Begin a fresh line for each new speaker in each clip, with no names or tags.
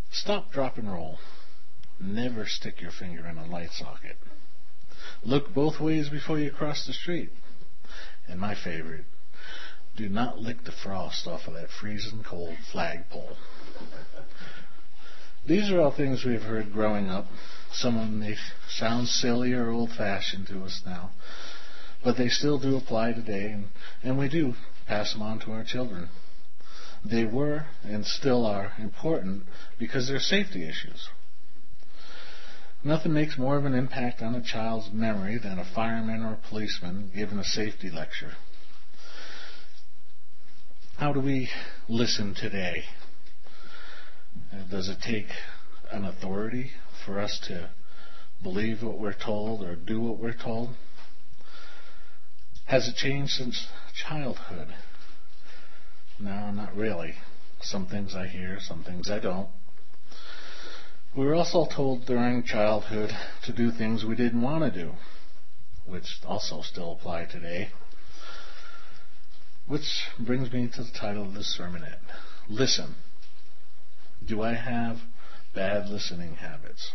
Stop, drop, and roll. Never stick your finger in a light socket. Look both ways before you cross the street. And my favorite, do not lick the frost off of that freezing cold flagpole. These are all things we've heard growing up. Some of them may sound silly or old-fashioned to us now, but they still do apply today, and we do pass them on to our children. They were and still are important because they're safety issues. Nothing makes more of an impact on a child's memory than a fireman or a policeman giving a safety lecture. How do we listen today? Does it take an authority for us to believe what we're told or do what we're told? Has it changed since childhood? No, not really. Some things I hear, some things I don't. We were also told during childhood to do things we didn't want to do, which also still apply today. Which brings me to the title of this sermonette. Listen. Do I have bad listening habits?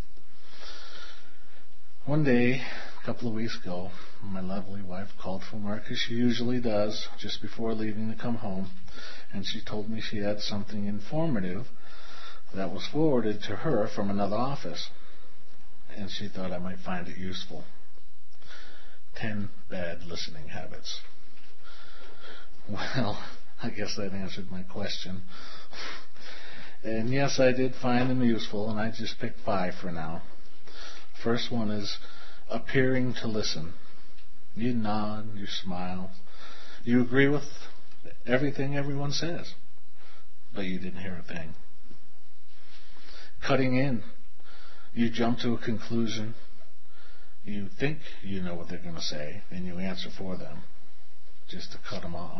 One day, a couple of weeks ago, my lovely wife called from work, as she usually does, just before leaving to come home, and she told me she had something informative that was forwarded to her from another office, and she thought I might find it useful. 10 bad listening habits. Well, I guess that answered my question. And yes, I did find them useful, and I just picked 5 for now. First one is appearing to listen. You nod, you smile, you agree with everything everyone says, but you didn't hear a thing. Cutting in. You jump to a conclusion. You think you know what they're going to say, and you answer for them, just to cut them off.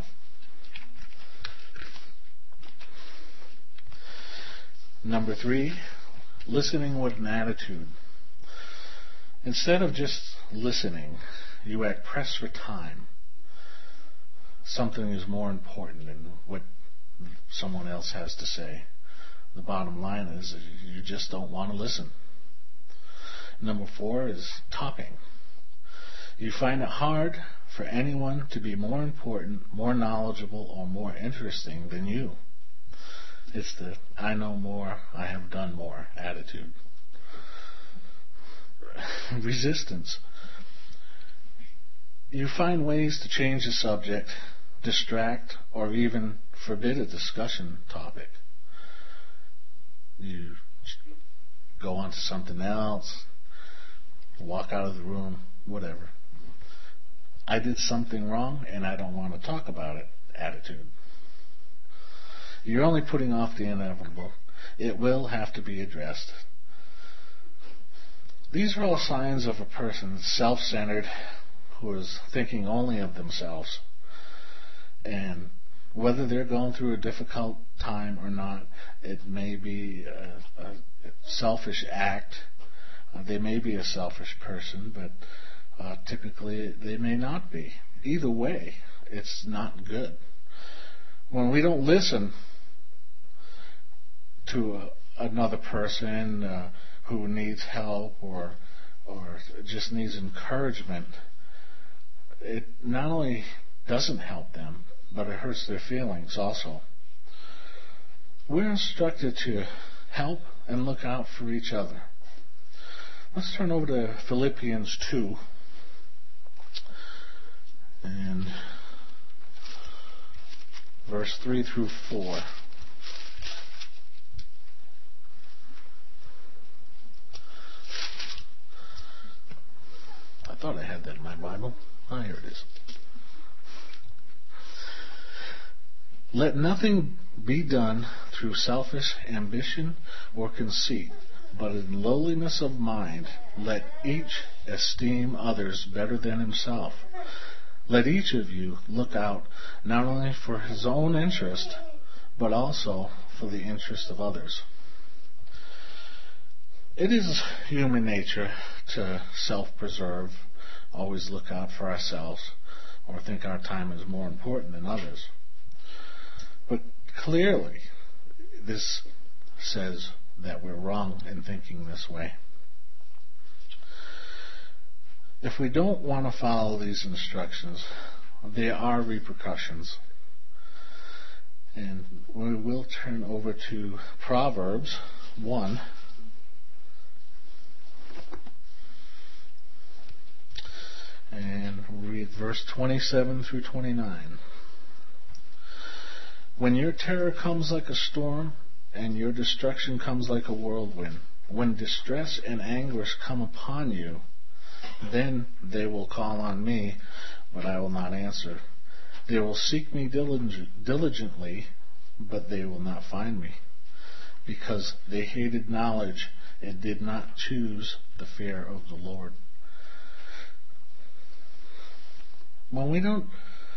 Number 3, listening with an attitude. Instead of just listening, you act pressed for time. Something is more important than what someone else has to say. The bottom line is that you just don't want to listen. Number 4 is talking. You find it hard for anyone to be more important, more knowledgeable, or more interesting than you. It's the I know more, I have done more attitude. Resistance. You find ways to change the subject, distract, or even forbid a discussion topic. You go on to something else, walk out of the room, whatever. I did something wrong and I don't want to talk about it attitude. You're only putting off the inevitable. It will have to be addressed. These are all signs of a person self-centered who is thinking only of themselves. And whether they're going through a difficult time or not, it may be a selfish act. They may be a selfish person, but typically they may not be. Either way, it's not good. When we don't listen to another person who needs help or just needs encouragement, it not only doesn't help them, but it hurts their feelings also. We're instructed to help and look out for each other. Let's turn over to Philippians 2 and verse 3 through 4. I thought I had that in my Bible. Ah, here it is. Let nothing be done through selfish ambition or conceit, but in lowliness of mind, let each esteem others better than himself. Let each of you look out not only for his own interest, but also for the interest of others. It is human nature to self-preserve, always look out for ourselves, or think our time is more important than others. But clearly, this says that we're wrong in thinking this way. If we don't want to follow these instructions, there are repercussions. And we will turn over to Proverbs 1. And read verse 27 through 29. When your terror comes like a storm, and your destruction comes like a whirlwind, when distress and anguish come upon you, then they will call on me, but I will not answer. They will seek me diligently, but they will not find me, because they hated knowledge and did not choose the fear of the Lord. When we don't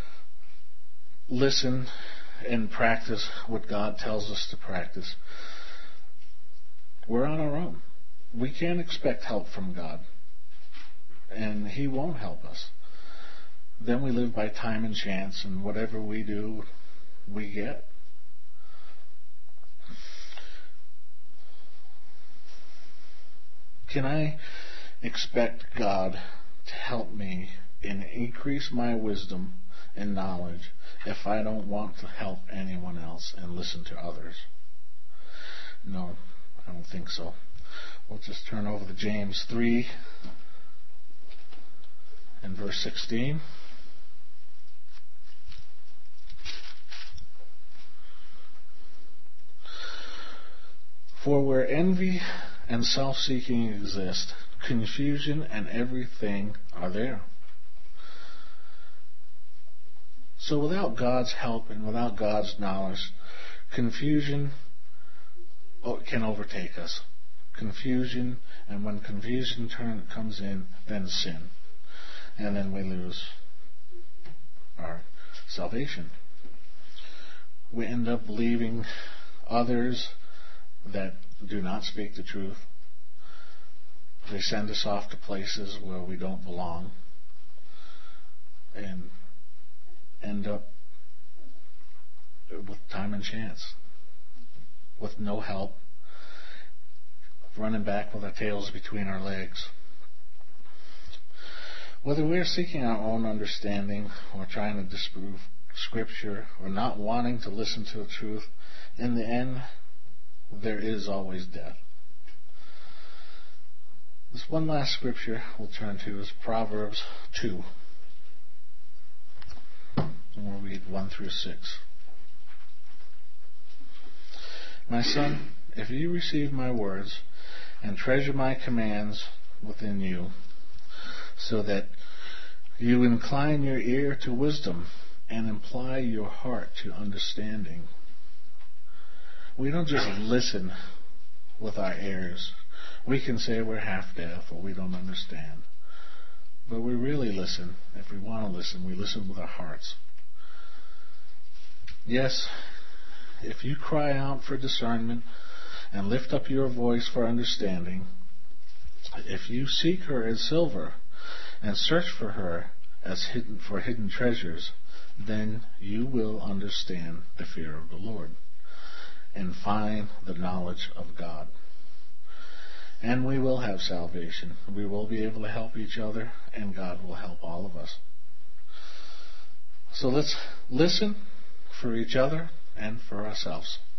listen and practice what God tells us to practice, we're on our own. We can't expect help from God, and He won't help us. Then we live by time and chance, and whatever we do, we get. Can I expect God to help me and increase my wisdom and knowledge if I don't want to help anyone else and listen to others? No, I don't think so. We'll just turn over to James 3 and verse 16. For where envy and self-seeking exist, confusion and everything are there. So without God's help and without God's knowledge, confusion can overtake us. Confusion, and when confusion comes in, then sin. And then we lose our salvation. We end up believing others that do not speak the truth. They send us off to places where we don't belong, and end up with time and chance, with no help, running back with our tails between our legs. Whether we're seeking our own understanding or trying to disprove Scripture or not wanting to listen to the truth, in the end, there is always death. This one last scripture we'll turn to is Proverbs 2. And we'll read 1 through 6. My son, if you receive my words and treasure my commands within you, so that you incline your ear to wisdom and apply your heart to understanding. We don't just listen with our ears. We can say we're half deaf or we don't understand. But we really listen. If we want to listen, we listen with our hearts. Yes, if you cry out for discernment and lift up your voice for understanding, if you seek her as silver and search for her as hidden treasures, then you will understand the fear of the Lord and find the knowledge of God. And we will have salvation. We will be able to help each other, and God will help all of us. So let's listen for each other and for ourselves.